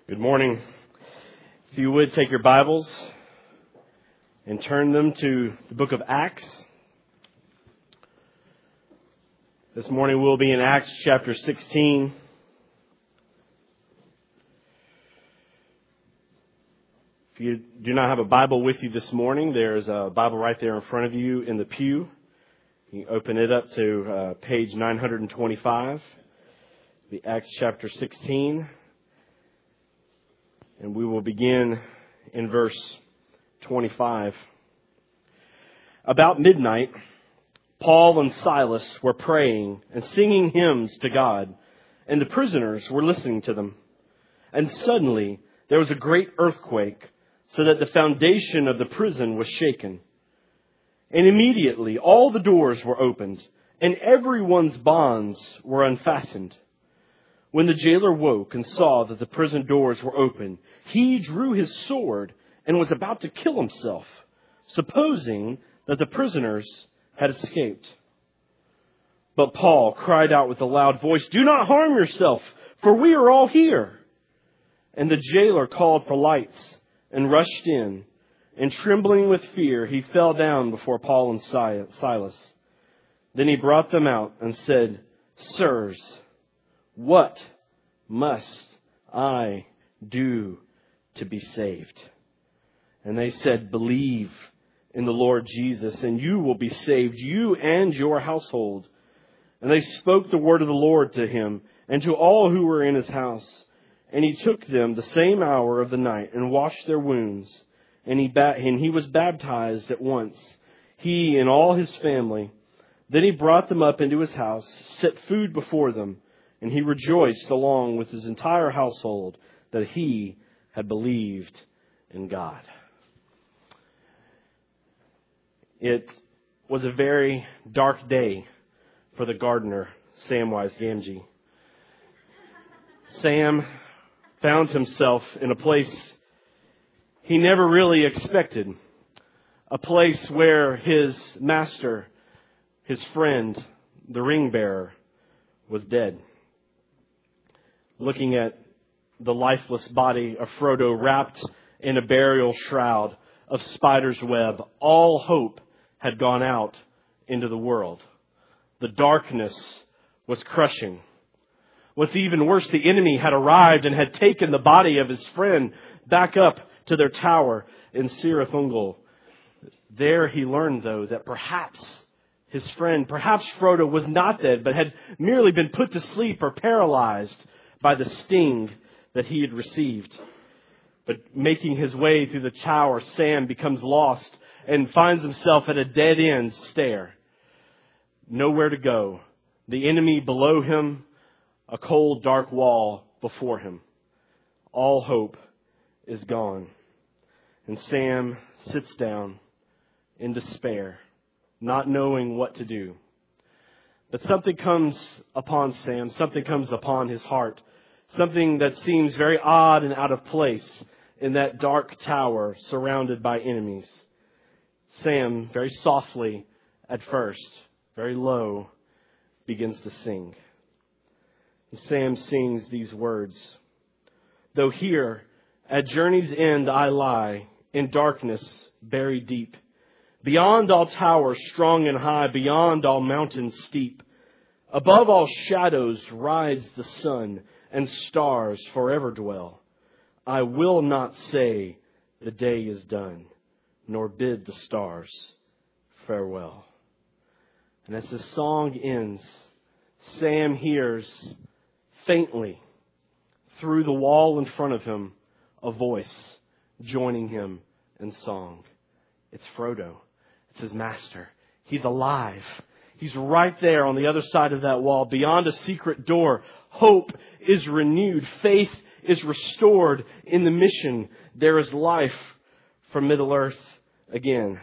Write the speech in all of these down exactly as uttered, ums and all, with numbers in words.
Good morning. If you would take your Bibles and turn them to the book of Acts. This morning we'll be in Acts chapter sixteen. If you do not have a Bible with you this morning, there's a Bible right there in front of you in the pew. You open it up to uh, page nine twenty-five, the Acts chapter sixteen. And we will begin in verse twenty-five. About midnight, Paul and Silas were praying and singing hymns to God, and the prisoners were listening to them. And suddenly there was a great earthquake, so that the foundation of the prison was shaken. And immediately all the doors were opened, and everyone's bonds were unfastened. When the jailer woke and saw that the prison doors were open, he drew his sword and was about to kill himself, supposing that the prisoners had escaped. But Paul cried out with a loud voice, "Do not harm yourself, for we are all here." And the jailer called for lights and rushed in, and trembling with fear, he fell down before Paul and Silas. Then he brought them out and said, "Sirs, what must I do to be saved?" And they said, "Believe in the Lord Jesus, and you will be saved, you and your household." And they spoke the word of the Lord to him and to all who were in his house. And he took them the same hour of the night and washed their wounds. And he, ba- and he was baptized at once, he and all his family. Then he brought them up into his house, set food before them, and he rejoiced along with his entire household that he had believed in God. It was a very dark day for the gardener, Samwise Gamgee. Sam found himself in a place he never really expected. A place where his master, his friend, the ring bearer, was dead. Looking at the lifeless body of Frodo wrapped in a burial shroud of spider's web, all hope had gone out into the world. The darkness was crushing. What's even worse, the enemy had arrived and had taken the body of his friend back up to their tower in Cirith Ungol. There he learned, though, that perhaps his friend, perhaps Frodo, was not dead, but had merely been put to sleep or paralyzed by the sting that he had received. But making his way through the tower, Sam becomes lost and finds himself at a dead-end stair. Nowhere to go. The enemy below him, a cold, dark wall before him. All hope is gone. And Sam sits down in despair, not knowing what to do. But something comes upon Sam, something comes upon his heart, something that seems very odd and out of place in that dark tower surrounded by enemies. Sam, very softly at first, very low, begins to sing. And Sam sings these words: "Though here at journey's end I lie, in darkness buried deep, beyond all towers strong and high, beyond all mountains steep, above all shadows rides the sun, and stars forever dwell. I will not say the day is done, nor bid the stars farewell." And as the song ends, Sam hears faintly through the wall in front of him a voice joining him in song. It's Frodo. It's his master. He's alive. He's right there on the other side of that wall, beyond a secret door. Hope is renewed. Faith is restored in the mission. There is life for Middle-earth again.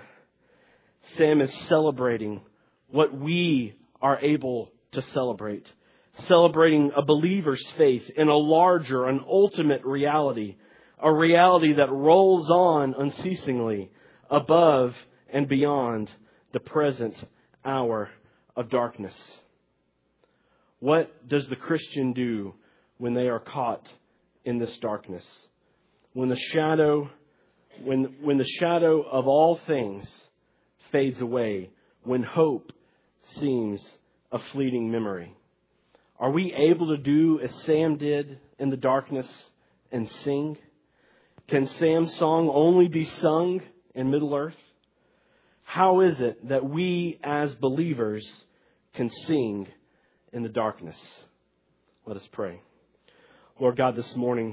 Sam is celebrating what we are able to celebrate. Celebrating a believer's faith in a larger and ultimate reality. A reality that rolls on unceasingly above and beyond the present hour of darkness. What does the Christian do when they are caught in this darkness. When the shadow, when, when the shadow of all things fades away, when hope seems a fleeting memory. Are we able to do as Sam did in the darkness and sing? Can Sam's song only be sung in Middle Earth? How is it that we as believers can sing in the darkness? Let us pray. Lord God, this morning,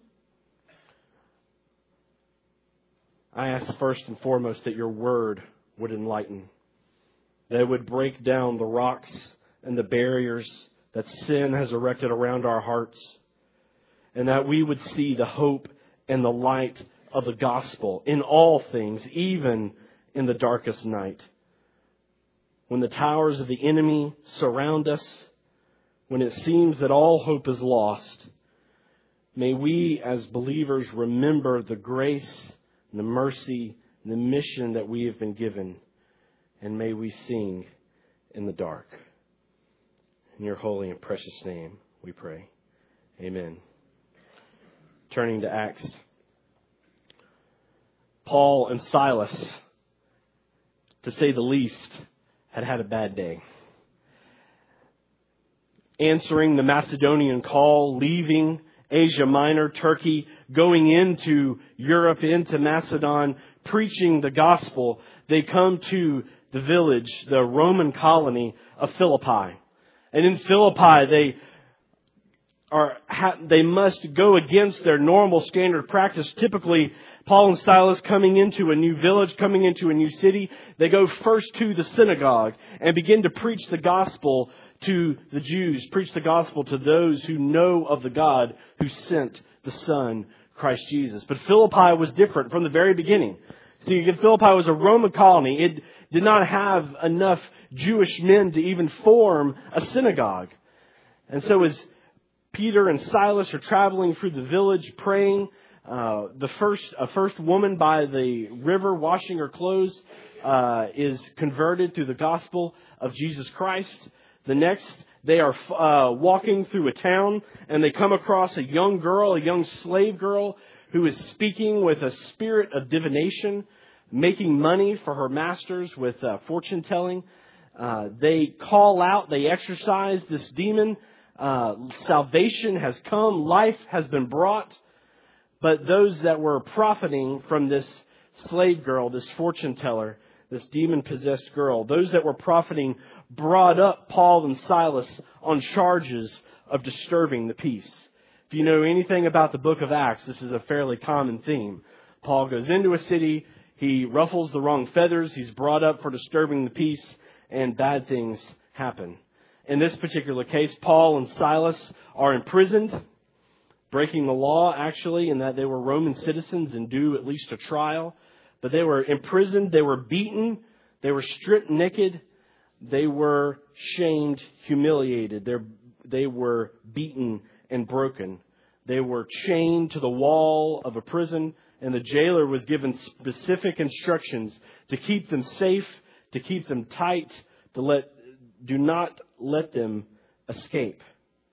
I ask first and foremost that your word would enlighten, that it would break down the rocks and the barriers that sin has erected around our hearts, and that we would see the hope and the light of the gospel in all things, even in the darkest night. When the towers of the enemy surround us, when it seems that all hope is lost, may we as believers remember the grace and the mercy and the mission that we have been given, and may we sing in the dark. In your holy and precious name we pray. Amen. Turning to Acts. Paul and Silas, to say the least, had had a bad day. Answering the Macedonian call, leaving Asia Minor, Turkey, going into Europe, into Macedon, preaching the gospel, they come to the village, the Roman colony of Philippi. And in Philippi, they are they must go against their normal standard practice. Typically, Paul and Silas coming into a new village, coming into a new city, they go first to the synagogue and begin to preach the gospel to the Jews, preach the gospel to those who know of the God who sent the Son, Christ Jesus. But Philippi was different from the very beginning. See, Philippi was a Roman colony. It did not have enough Jewish men to even form a synagogue. And so as Peter and Silas are traveling through the village praying, uh, the first a first woman by the river washing her clothes uh, is converted through the gospel of Jesus Christ. The next, they are uh, walking through a town and they come across a young girl, a young slave girl who is speaking with a spirit of divination, making money for her masters with uh, fortune telling. Uh, they call out, they exorcise this demon. Uh, salvation has come, life has been brought. But those that were profiting from this slave girl, this fortune teller, this demon-possessed girl, those that were profiting brought up Paul and Silas on charges of disturbing the peace. If you know anything about the book of Acts, this is a fairly common theme. Paul goes into a city, he ruffles the wrong feathers, he's brought up for disturbing the peace, and bad things happen. In this particular case, Paul and Silas are imprisoned, breaking the law actually, in that they were Roman citizens and due at least a trial. But they were imprisoned, they were beaten, they were stripped naked, they were shamed, humiliated, They're, they were beaten and broken. They were chained to the wall of a prison, and the jailer was given specific instructions to keep them safe, to keep them tight, to let do not let them escape.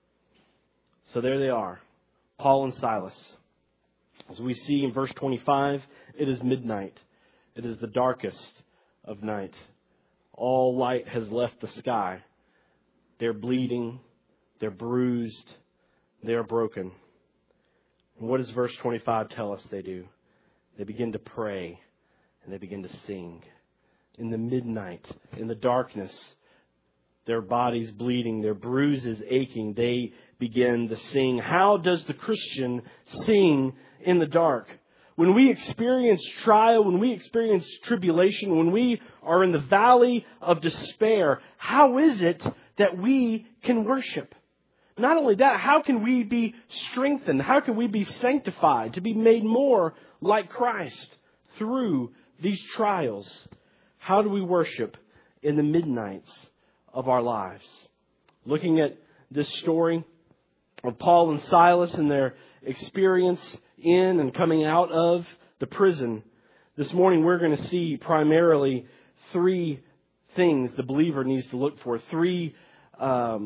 So there they are, Paul and Silas. As we see in verse twenty-five, it is midnight. It is the darkest of night. All light has left the sky. They're bleeding. They're bruised. They are broken. And what does verse twenty-five tell us they do? They begin to pray and they begin to sing. In the midnight, in the darkness, their bodies bleeding, their bruises aching, they begin to sing. How does the Christian sing in the dark? When we experience trial, when we experience tribulation, when we are in the valley of despair, how is it that we can worship? Not only that, how can we be strengthened? How can we be sanctified to be made more like Christ through these trials? How do we worship in the midnights of our lives? Looking at this story of Paul and Silas and their experience in and coming out of the prison, this morning we're going to see primarily three things the believer needs to look for. Three um,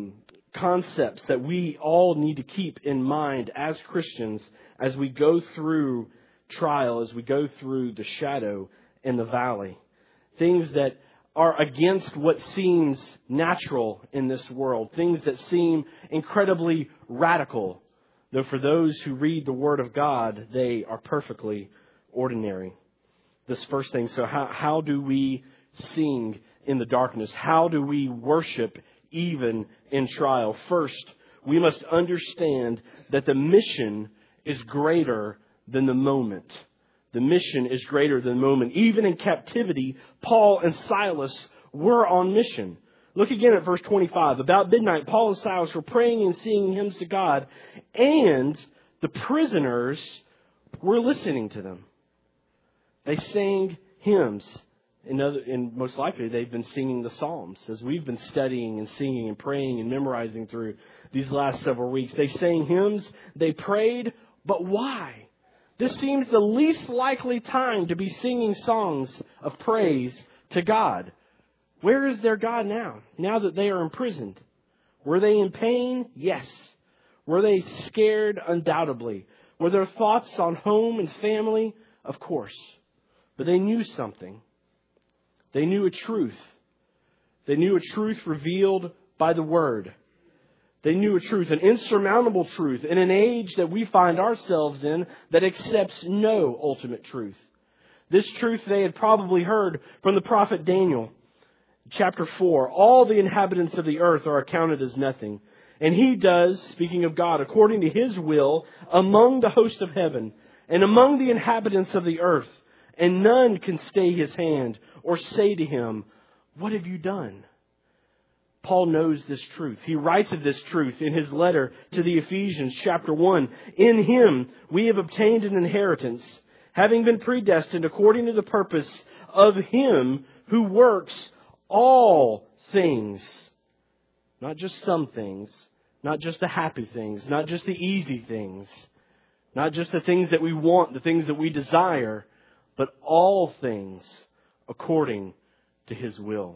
concepts that we all need to keep in mind as Christians as we go through trial, as we go through the shadow and the valley. Things that are against what seems natural in this world. Things that seem incredibly radical. Though for those who read the Word of God, they are perfectly ordinary. This first thing, so how, how do we sing in the darkness? How do we worship even in trial? First, we must understand that the mission is greater than the moment. The mission is greater than the moment. Even in captivity, Paul and Silas were on mission. Look again at verse twenty-five. About midnight, Paul and Silas were praying and singing hymns to God, and the prisoners were listening to them. They sang hymns. In other, and most likely they've been singing the Psalms as we've been studying and singing and praying and memorizing through these last several weeks. They sang hymns, they prayed, but why? This seems the least likely time to be singing songs of praise to God. Where is their God now, now that they are imprisoned? Were they in pain? Yes. Were they scared? Undoubtedly. Were their thoughts on home and family? Of course. But they knew something. They knew a truth. They knew a truth revealed by the Word. They knew a truth, an insurmountable truth, in an age that we find ourselves in that accepts no ultimate truth. This truth they had probably heard from the prophet Daniel. Chapter four, all the inhabitants of the earth are accounted as nothing. And he does, speaking of God, according to his will, among the host of heaven and among the inhabitants of the earth. And none can stay his hand or say to him, what have you done? Paul knows this truth. He writes of this truth in his letter to the Ephesians, chapter one. In him we have obtained an inheritance, having been predestined according to the purpose of him who works all things. Not just some things, not just the happy things, not just the easy things, not just the things that we want, the things that we desire, but all things according to his will.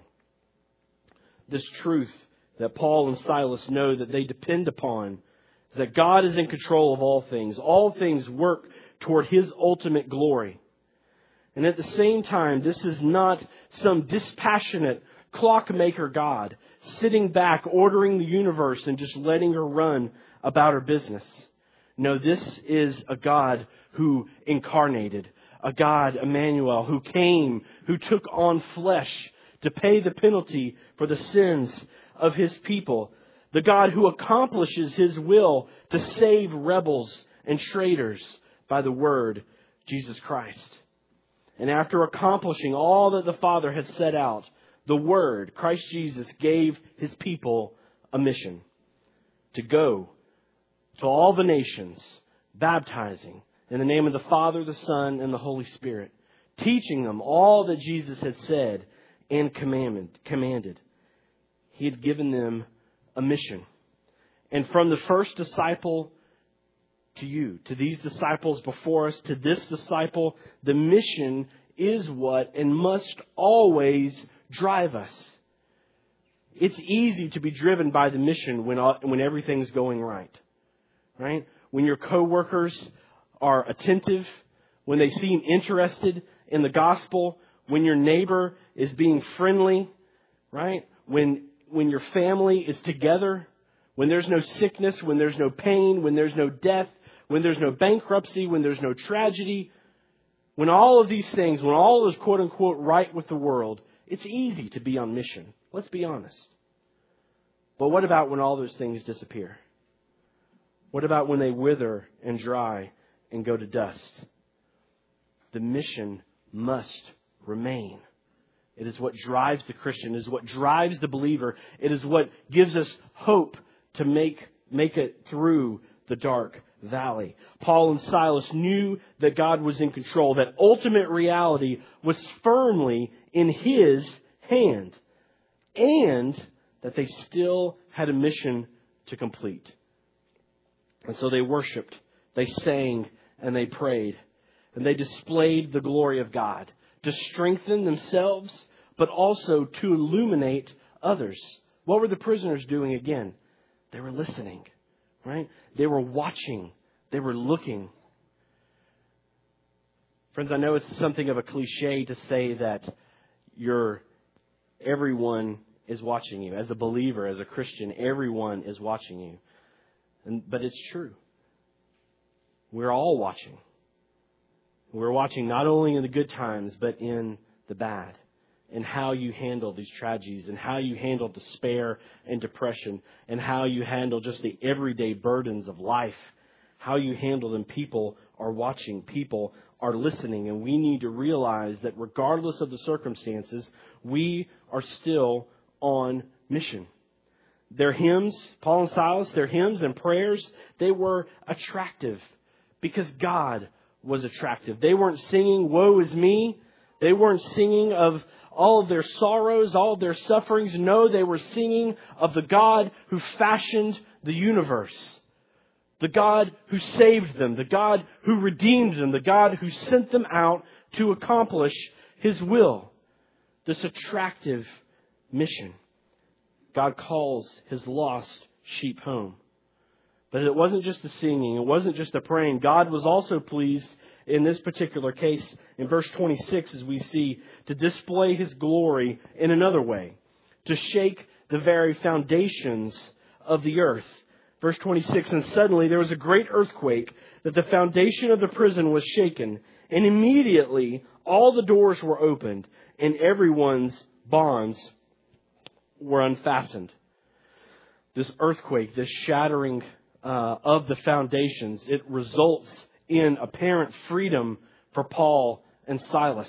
This truth that Paul and Silas know that they depend upon is that God is in control of all things. All things work toward his ultimate glory. And at the same time, this is not some dispassionate clockmaker God sitting back, ordering the universe and just letting her run about her business. No, this is a God who incarnated, a God, Emmanuel, who came, who took on flesh to pay the penalty for the sins of his people. The God who accomplishes his will to save rebels and traitors by the word, Jesus Christ. And after accomplishing all that the Father had set out, the Word, Christ Jesus, gave his people a mission to go to all the nations, baptizing in the name of the Father, the Son, and the Holy Spirit, teaching them all that Jesus had said and commanded. commanded. He had given them a mission. And from the first disciple to you, to these disciples before us, to this disciple, the mission is what and must always drive us. It's easy to be driven by the mission when when everything's going right. Right? When your coworkers are attentive, when they seem interested in the gospel, when your neighbor is being friendly, right? When when your family is together, when there's no sickness, when there's no pain, when there's no death, when there's no bankruptcy, when there's no tragedy, when all of these things, when all is quote unquote right with the world, it's easy to be on mission. Let's be honest. But what about when all those things disappear? What about when they wither and dry and go to dust? The mission must remain. It is what drives the Christian. It is what drives the believer. It is what gives us hope to make, make it through the dark valley. Paul and Silas knew that God was in control, that ultimate reality was firmly in his hand, and that they still had a mission to complete. And so they worshiped, they sang, and they prayed. And they displayed the glory of God to strengthen themselves, but also to illuminate others. What were the prisoners doing again? They were listening, right? They were watching. They were looking. Friends, I know it's something of a cliche to say that you're, everyone is watching you. As a believer, as a Christian, everyone is watching you. And, but it's true. We're all watching. We're watching not only in the good times, but in the bad. And how you handle these tragedies, and how you handle despair and depression, and how you handle just the everyday burdens of life. How you handle them. People are watching. People are listening. And we need to realize that regardless of the circumstances, we are still on mission. Their hymns, Paul and Silas, their hymns and prayers, they were attractive because God was attractive. They weren't singing, woe is me. They weren't singing of all of their sorrows, all of their sufferings. No, they were singing of the God who fashioned the universe. The God who saved them. The God who redeemed them. The God who sent them out to accomplish His will. This attractive mission. God calls His lost sheep home. But it wasn't just the singing. It wasn't just the praying. God was also pleased in this particular case, in verse twenty-six, as we see, to display His glory in another way. To shake the very foundations of the earth. Verse twenty-six, and suddenly there was a great earthquake, that the foundation of the prison was shaken. And immediately all the doors were opened, and everyone's bonds were unfastened. This earthquake, this shattering uh, of the foundations, it results in apparent freedom for Paul and Silas.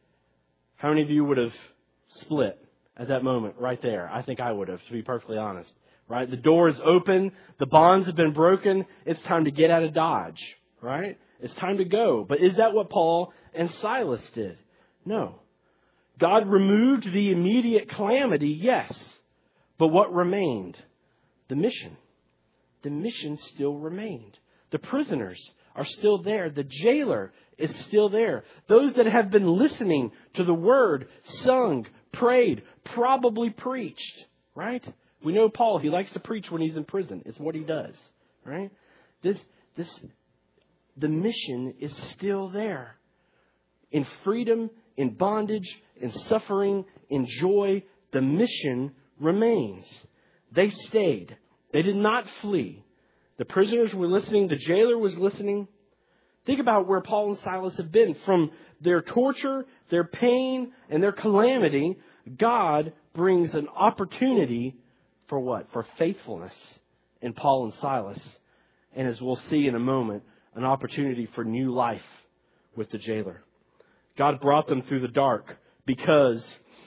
How many of you would have split at that moment right there? I think I would have, to be perfectly honest. Right? The door is open. The bonds have been broken. It's time to get out of Dodge. Right? It's time to go. But is that what Paul and Silas did? No. God removed the immediate calamity, yes. But what remained? The mission. The mission still remained. The prisoners are still there. The jailer is still there. Those that have been listening to the word, sung, prayed, probably preached. Right? We know Paul, he likes to preach when he's in prison. It's what he does. Right? This, this, the mission is still there. In freedom, in bondage, in suffering, in joy, the mission remains. They stayed. They did not flee. The prisoners were listening. The jailer was listening. Think about where Paul and Silas have been. From their torture, their pain, and their calamity, God brings an opportunity for what? For faithfulness in Paul and Silas. And as we'll see in a moment, an opportunity for new life with the jailer. God brought them through the dark because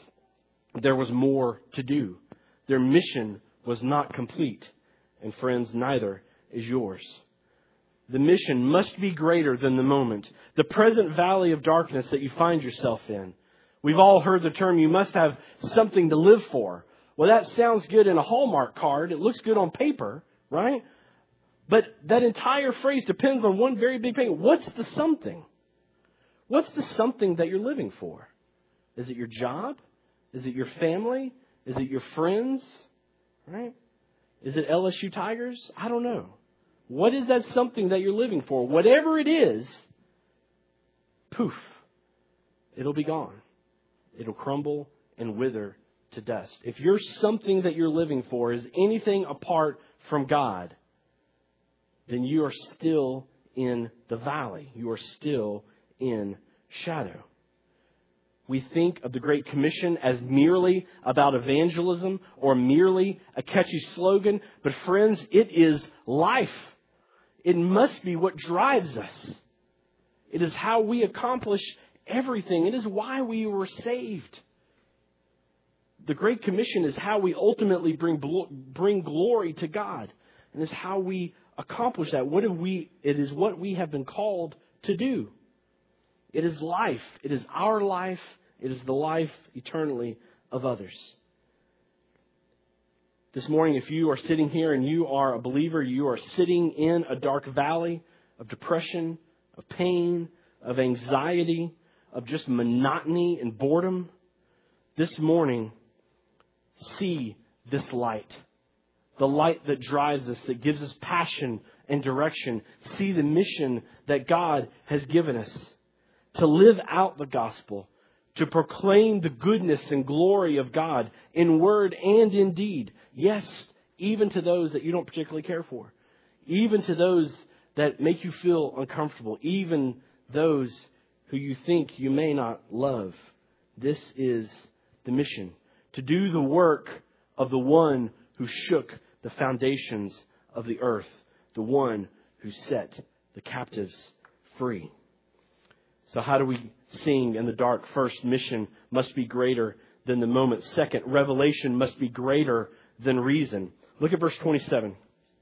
there was more to do. Their mission was not complete. And friends, neither is yours. The mission must be greater than the moment. The present valley of darkness that you find yourself in. We've all heard the term, you must have something to live for. Well, that sounds good in a Hallmark card. It looks good on paper, right? But that entire phrase depends on one very big thing. What's the something? What's the something that you're living for? Is it your job? Is it your family? Is it your friends? Right? Is it L S U Tigers? I don't know. What is that something that you're living for? Whatever it is, poof, it'll be gone. It'll crumble and wither to dust. If your something that you're living for is anything apart from God, then you are still in the valley. You are still in shadow. We think of the Great Commission as merely about evangelism or merely a catchy slogan. But friends, it is life. It must be what drives us. It is how we accomplish everything. It is why we were saved. The Great Commission is how we ultimately bring bring glory to God. And it's how we accomplish that. What have we? It is what we have been called to do. It is life. It is our life. It is the life eternally of others. This morning, if you are sitting here and you are a believer, you are sitting in a dark valley of depression, of pain, of anxiety, of just monotony and boredom, this morning, see this light. the light that drives us, that gives us passion and direction. See the mission that God has given us to live out the gospel, to proclaim the goodness and glory of God in word and in deed. Yes, even to those that you don't particularly care for, even to those that make you feel uncomfortable, even those who you think you may not love. This is the mission, to do the work of the one who shook the foundations of the earth, the one who set the captives free. So how do we sing in the dark? First, mission must be greater than the moment. Second, revelation must be greater than reason. Look at verse twenty-seven.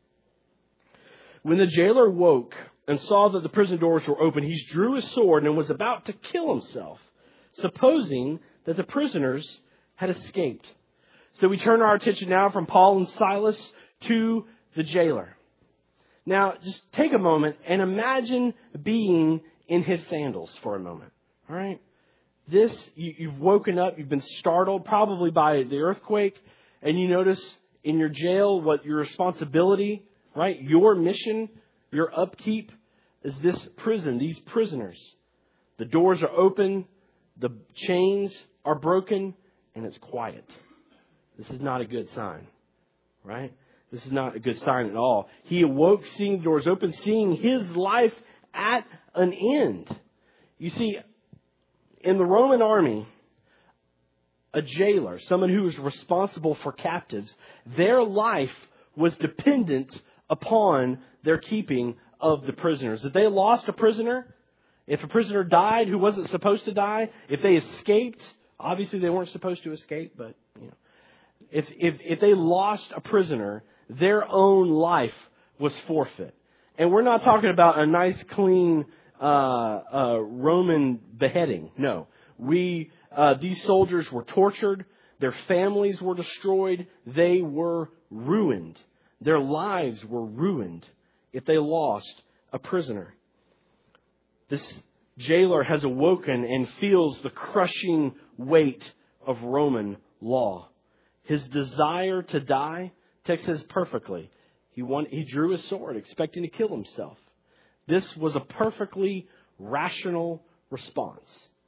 When the jailer woke and saw that the prison doors were open, he drew his sword and was about to kill himself, supposing that the prisoners had escaped. So we turn our attention now from Paul and Silas to the jailer. Now, just take a moment and imagine being in his sandals for a moment. All right? This, you, you've woken up, you've been startled probably by the earthquake, and you notice in your jail what your responsibility, right? Your mission, your upkeep is this prison, these prisoners. The doors are open, the chains are broken, and it's quiet. This is not a good sign, right? This is not a good sign at all. He awoke seeing the doors open, seeing his life at an end. You see, in the Roman army, a jailer, someone who was responsible for captives, their life was dependent upon their keeping of the prisoners. If they lost a prisoner, if a prisoner died who wasn't supposed to die, if they escaped, obviously they weren't supposed to escape, but you know, if if if they lost a prisoner, their own life was forfeit. And we're not talking about a nice, clean uh, uh, Roman beheading. No, we uh, these soldiers were tortured. Their families were destroyed. They were ruined. Their lives were ruined if they lost a prisoner. This jailer has awoken and feels the crushing weight of Roman law. His desire to die, text says perfectly. He want, he drew his sword, expecting to kill himself. This was a perfectly rational response.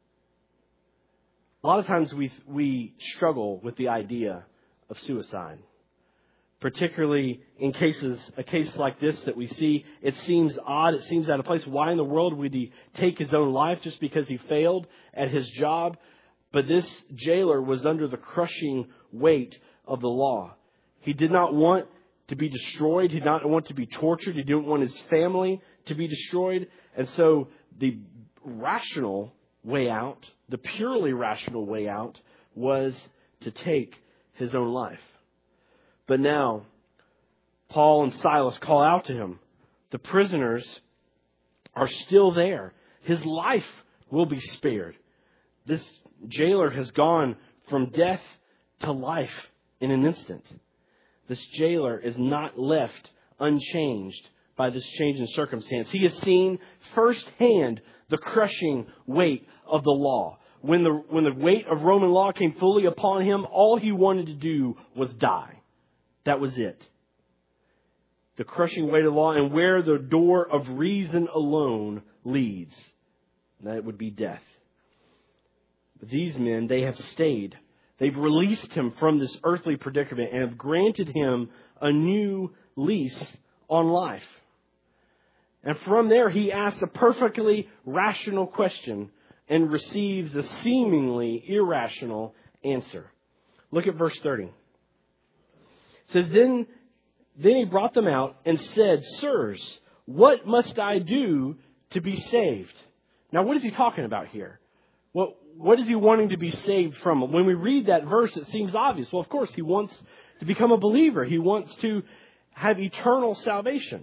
A lot of times we we struggle with the idea of suicide. Particularly in cases, a case like this that we see, it seems odd, it seems out of place. Why in the world would he take his own life just because he failed at his job? But this jailer was under the crushing weight of the law. He did not want to be destroyed. He did not want to be tortured. He didn't want his family to be destroyed. And so the rational way out, the purely rational way out, was to take his own life. But now, Paul and Silas call out to him. The prisoners are still there. His life will be spared. This jailer has gone from death to life in an instant. This jailer is not left unchanged by this change in circumstance. He has seen firsthand the crushing weight of the law. When the, when the weight of Roman law came fully upon him, all he wanted to do was die. That was it. The crushing weight of the law, and where the door of reason alone leads, that would be death. But these men, they have stayed. They've released him from this earthly predicament and have granted him a new lease on life. And from there, he asks a perfectly rational question and receives a seemingly irrational answer. Look at verse thirty. It says, then, then he brought them out and said, Sirs, what must I do to be saved? Now, what is he talking about here? What, what is he wanting to be saved from? When we read that verse, it seems obvious. Well, of course, he wants to become a believer. He wants to have eternal salvation.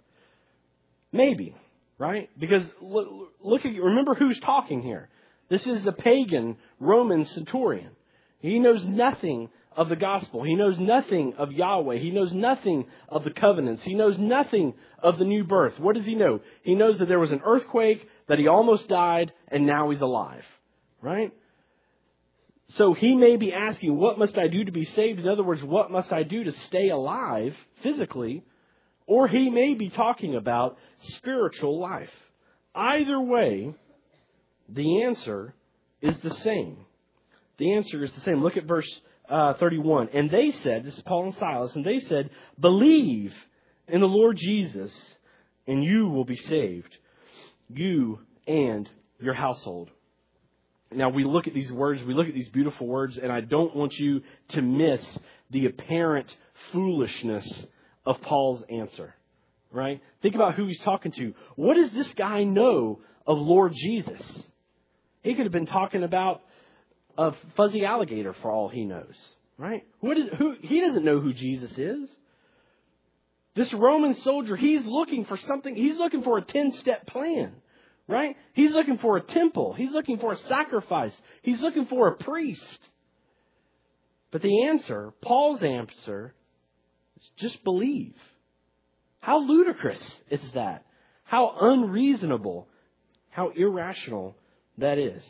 Maybe, right? Because look, look at, remember who's talking here. This is a pagan Roman centurion. He knows nothing of the gospel. He knows nothing of Yahweh. He knows nothing of the covenants. He knows nothing of the new birth. What does he know? He knows that there was an earthquake, that he almost died, and now he's alive. Right? So he may be asking, what must I do to be saved? In other words, what must I do to stay alive physically? Or he may be talking about spiritual life. Either way, the answer is the same. The answer is the same. Look at verse uh, thirty-one. And they said, this is Paul and Silas, and they said, believe in the Lord Jesus, and you will be saved, you and your household. Now, we look at these words, we look at these beautiful words, and I don't want you to miss the apparent foolishness of Paul's answer, right? Think about who he's talking to. What does this guy know of Lord Jesus? He could have been talking about a fuzzy alligator for all he knows, right? What is, who, he doesn't know who Jesus is. This Roman soldier, he's looking for something, he's looking for a ten-step plan. Right? He's looking for a temple. He's looking for a sacrifice. He's looking for a priest. But the answer, Paul's answer, is just believe. How ludicrous is that? How unreasonable, how irrational that is.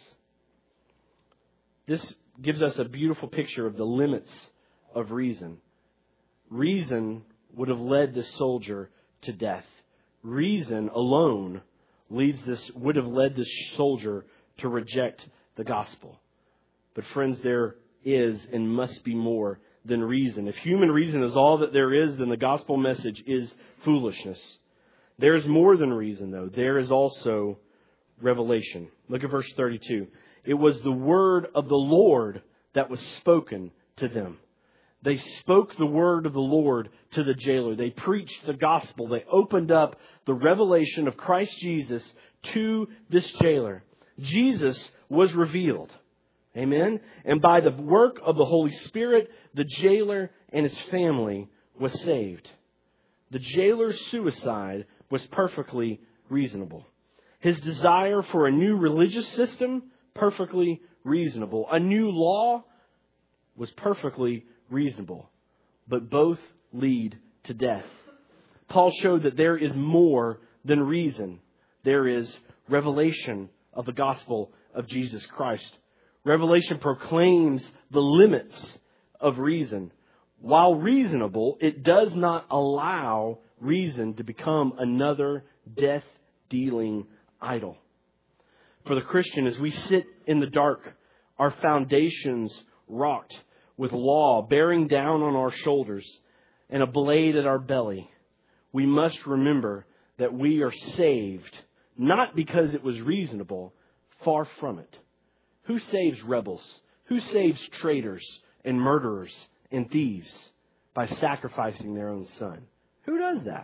This gives us a beautiful picture of the limits of reason. Reason would have led this soldier to death. Reason alone leads this would have led this soldier to reject the gospel. But friends, there is and must be more than reason. If human reason is all that there is, then the gospel message is foolishness. There is more than reason, though. There is also revelation. Look at verse thirty-two. It was the word of the Lord that was spoken to them. They spoke the word of the Lord to the jailer. They preached the gospel. They opened up the revelation of Christ Jesus to this jailer. Jesus was revealed. Amen. And by the work of the Holy Spirit, the jailer and his family was saved. The jailer's suicide was perfectly reasonable. His desire for a new religious system, perfectly reasonable. A new law was perfectly reasonable. But both lead to death. Paul showed that there is more than reason. There is revelation of the gospel of Jesus Christ. Revelation proclaims the limits of reason. While reasonable, it does not allow reason to become another death-dealing idol. For the Christian, as we sit in the dark, our foundations rocked with law bearing down on our shoulders and a blade at our belly, we must remember that we are saved, not because it was reasonable, far from it. Who saves rebels? Who saves traitors and murderers and thieves by sacrificing their own son? Who does that?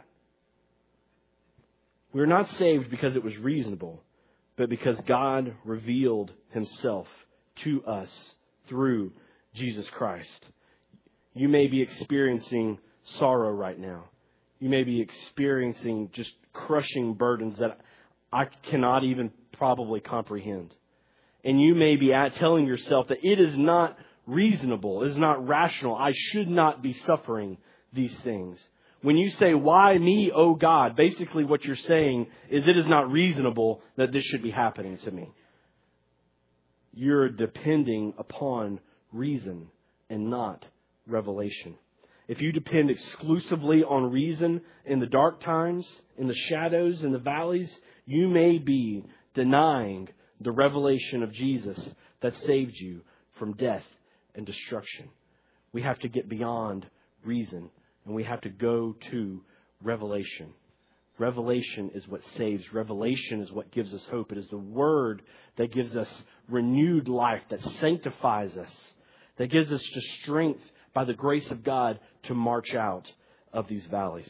We're not saved because it was reasonable, but because God revealed himself to us through Jesus Christ. You may be experiencing sorrow right now. You may be experiencing just crushing burdens that I cannot even probably comprehend. And you may be at telling yourself that it is not reasonable, it is not rational. I should not be suffering these things. When you say, why me, O God? Basically what you're saying is it is not reasonable that this should be happening to me. You're depending upon reason and not revelation. If you depend exclusively on reason in the dark times, in the shadows, in the valleys, you may be denying the revelation of Jesus that saved you from death and destruction. We have to get beyond reason and we have to go to revelation. Revelation is what saves. Revelation is what gives us hope. It is the Word that gives us renewed life, that sanctifies us, that gives us the strength by the grace of God to march out of these valleys.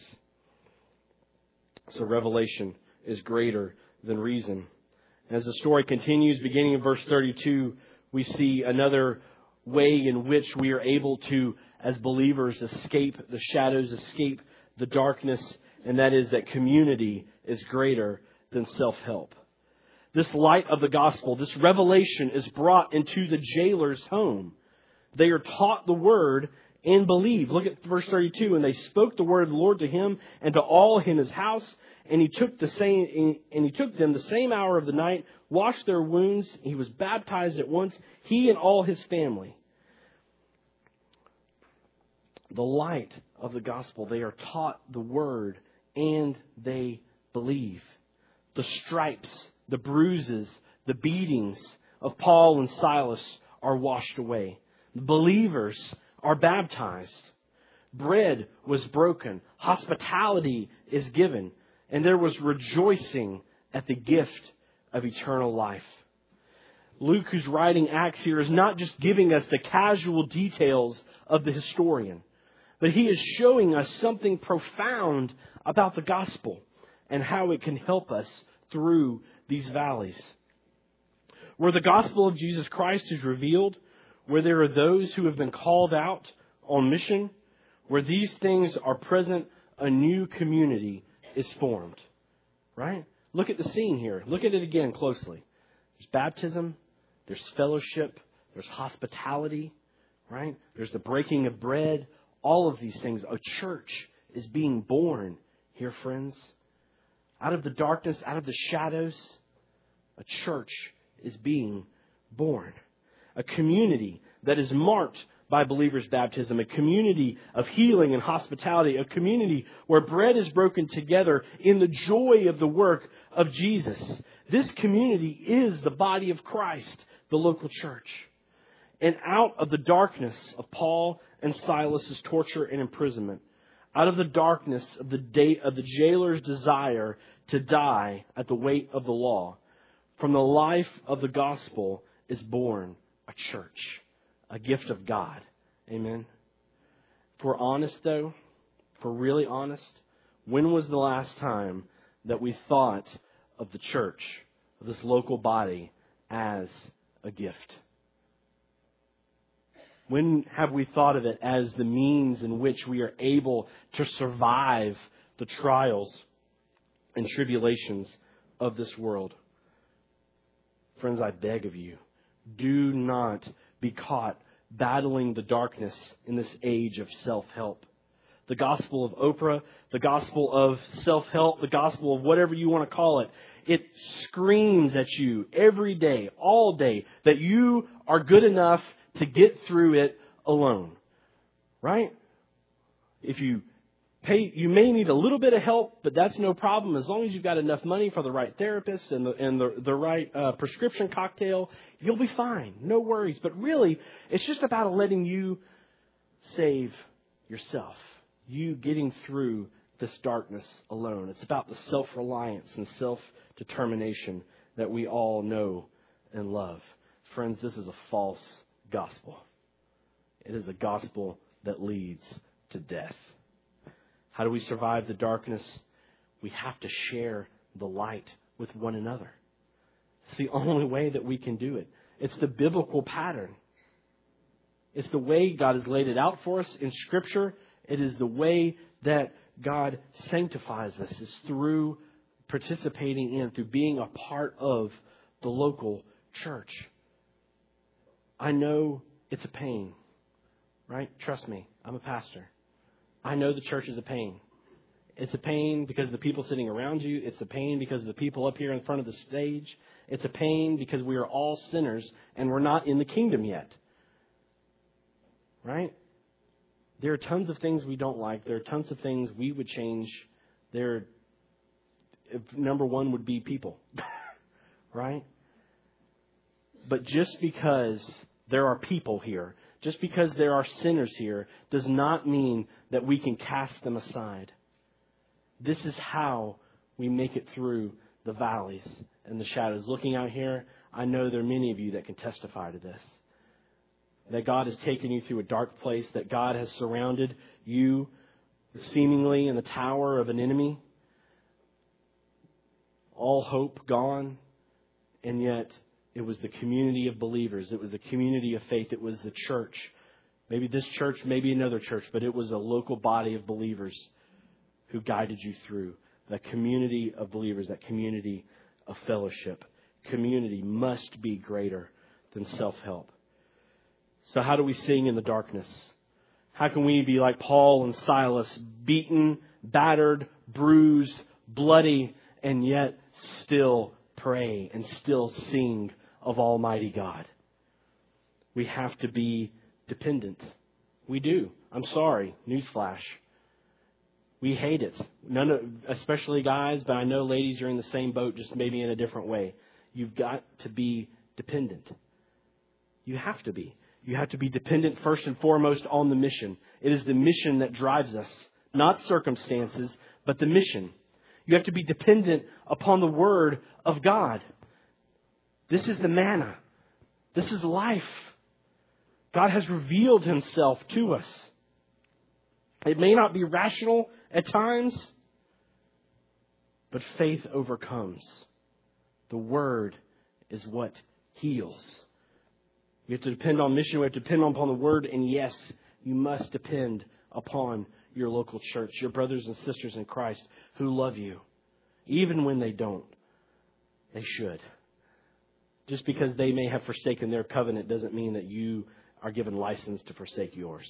So revelation is greater than reason. As the story continues, beginning in verse thirty-two, we see another way in which we are able to, as believers, escape the shadows, escape the darkness, and that is that community is greater than self-help. This light of the gospel, this revelation is brought into the jailer's home. They are taught the word and believe. Look at verse thirty-two. And they spoke the word of the Lord to him and to all in his house. and he took the same, and he took them the same hour of the night, washed their wounds. He was baptized at once, he and all his family. The light of the gospel. They are taught the word and they believe. The stripes, the bruises, the beatings of Paul and Silas are washed away. The believers are baptized. Bread was broken. Hospitality is given. And there was rejoicing at the gift of eternal life. Luke, who's writing Acts here, is not just giving us the casual details of the historian, but he is showing us something profound about the gospel and how it can help us through these valleys. Where the gospel of Jesus Christ is revealed, where there are those who have been called out on mission, where these things are present, a new community is formed. Right? Look at the scene here. Look at it again closely. There's baptism, there's fellowship, there's hospitality, right? There's the breaking of bread. All of these things. A church is being born here, friends. Out of the darkness, out of the shadows, a church is being born. A community that is marked by believers' baptism. A community of healing and hospitality. A community where bread is broken together in the joy of the work of Jesus. This community is the body of Christ, the local church. And out of the darkness of Paul and Silas's torture and imprisonment, out of the darkness of the day of the jailer's desire to die at the weight of the law, from the life of the gospel is born a church, a gift of God. Amen. If we're honest, though, if we're really honest, when was the last time that we thought of the church, of this local body, as a gift? When have we thought of it as the means in which we are able to survive the trials and tribulations of this world? Friends, I beg of you, do not be caught battling the darkness in this age of self-help. The gospel of Oprah, the gospel of self-help, the gospel of whatever you want to call it, it screams at you every day, all day, that you are good enough to get through it alone. Right? If you pay, you may need a little bit of help, but that's no problem. As long as you've got enough money for the right therapist and the, and the, the right uh, prescription cocktail, you'll be fine. No worries. But really, it's just about letting you save yourself. You getting through this darkness alone. It's about the self-reliance and self-determination that we all know and love. Friends, this is a false gospel. It is a gospel that leads to death. How do we survive the darkness? We have to share the light with one another. It's the only way that we can do it. It's the biblical pattern. It's the way God has laid it out for us in Scripture. It is the way that God sanctifies us, is through participating in, through being a part of the local church. I know it's a pain, right? Trust me, I'm a pastor. I know the church is a pain. It's a pain because of the people sitting around you. It's a pain because of the people up here in front of the stage. It's a pain because we are all sinners and we're not in the kingdom yet. Right? There are tons of things we don't like. There are tons of things we would change. There, number one would be people. Right? But just because there are people here, just because there are sinners here, does not mean that we can cast them aside. This is how we make it through the valleys and the shadows. Looking out here, I know there are many of you that can testify to this. That God has taken you through a dark place, that God has surrounded you seemingly in the tower of an enemy. All hope gone, and yet it was the community of believers. It was the community of faith. It was the church. Maybe this church, maybe another church, but it was a local body of believers who guided you through. That community of believers, that community of fellowship. Community must be greater than self-help. So how do we sing in the darkness? How can we be like Paul and Silas, beaten, battered, bruised, bloody, and yet still pray and still sing of Almighty God. We have to be dependent. We do. I'm sorry. Newsflash. We hate it. None of, especially guys, but I know ladies are in the same boat, just maybe in a different way. You've got to be dependent. You have to be. You have to be dependent first and foremost on the mission. It is the mission that drives us, not circumstances, but the mission. You have to be dependent upon the Word of God. This is the manna. This is life. God has revealed Himself to us. It may not be rational at times, but faith overcomes. The Word is what heals. We have to depend on mission. We have to depend upon the Word. And yes, you must depend upon your local church, your brothers and sisters in Christ who love you. Even when they don't, they should. Just because they may have forsaken their covenant doesn't mean that you are given license to forsake yours.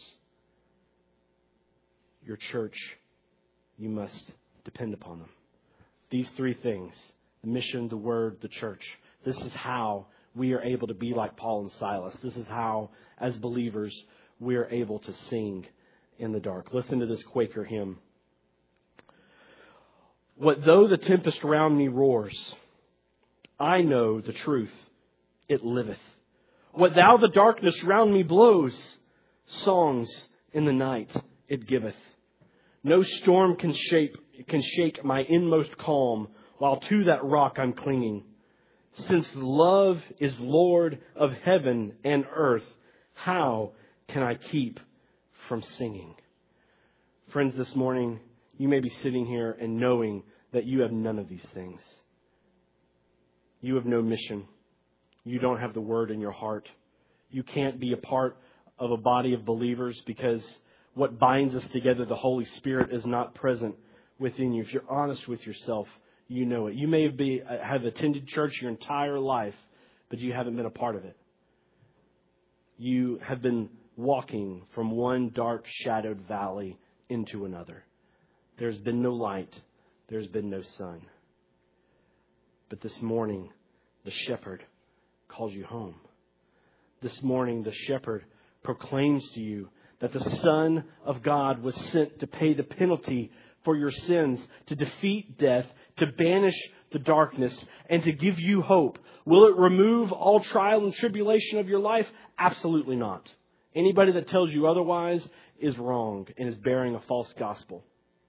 Your church, you must depend upon them. These three things, the mission, the Word, the church. This is how we are able to be like Paul and Silas. This is how, as believers, we are able to sing in the dark. Listen to this Quaker hymn. What though the tempest round me roars, I know the truth, it liveth. What thou the darkness round me blows, songs in the night it giveth. No storm can shape, can shake my inmost calm, while to that rock I'm clinging. Since love is Lord of heaven and earth, how can I keep from singing? Friends, this morning, you may be sitting here and knowing that you have none of these things. You have no mission. You don't have the Word in your heart. You can't be a part of a body of believers because what binds us together, the Holy Spirit, is not present within you. If you're honest with yourself, you know it. You may be, have attended church your entire life, but you haven't been a part of it. You have been walking from one dark, shadowed valley into another. There's been no light. There's been no sun. But this morning, the shepherd calls you home. This morning, the shepherd proclaims to you that the Son of God was sent to pay the penalty for your sins, to defeat death, to banish the darkness, and to give you hope. Will it remove all trial and tribulation of your life? Absolutely not. Anybody that tells you otherwise is wrong and is bearing a false gospel.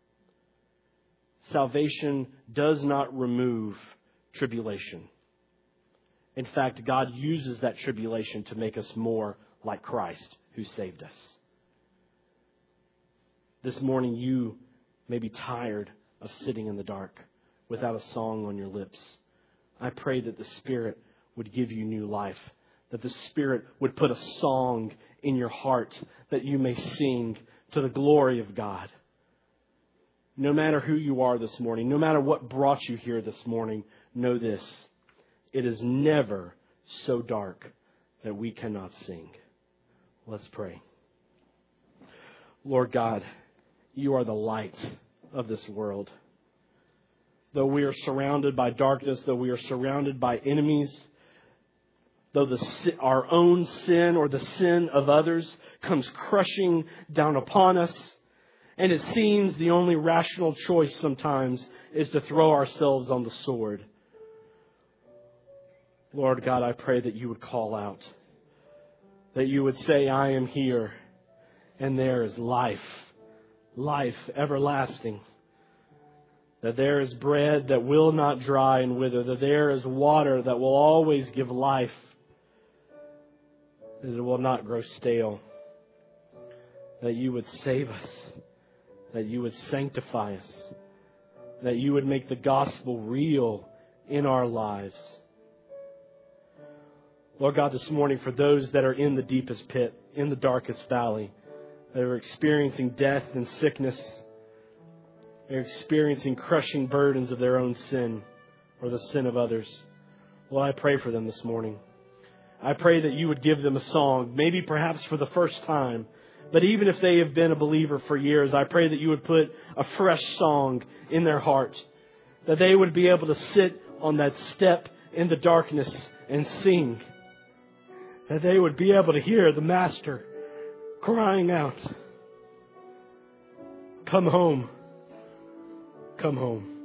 Salvation does not remove tribulation. In fact, God uses that tribulation to make us more like Christ who saved us. This morning you may be tired of sitting in the dark without a song on your lips. I pray that the Spirit would give you new life, that the Spirit would put a song in your heart that you may sing to the glory of God. No matter who you are this morning, no matter what brought you here this morning, know this. It is never so dark that we cannot sing. Let's pray. Lord God, you are the light of this world. Though we are surrounded by darkness, though we are surrounded by enemies, though the, our own sin or the sin of others comes crushing down upon us, and it seems the only rational choice sometimes is to throw ourselves on the sword. Lord God, I pray that you would call out, that you would say, I am here, and there is life, life everlasting. That there is bread that will not dry and wither, that there is water that will always give life, that it will not grow stale, that you would save us, that you would sanctify us, that you would make the gospel real in our lives. Lord God, this morning for those that are in the deepest pit, in the darkest valley, that are experiencing death and sickness, they're experiencing crushing burdens of their own sin or the sin of others. Well, I pray for them this morning. I pray that you would give them a song, maybe perhaps for the first time. But even if they have been a believer for years, I pray that you would put a fresh song in their heart. that they would be able to sit on that step in the darkness and sing. That they would be able to hear the Master crying out, "Come home, come home."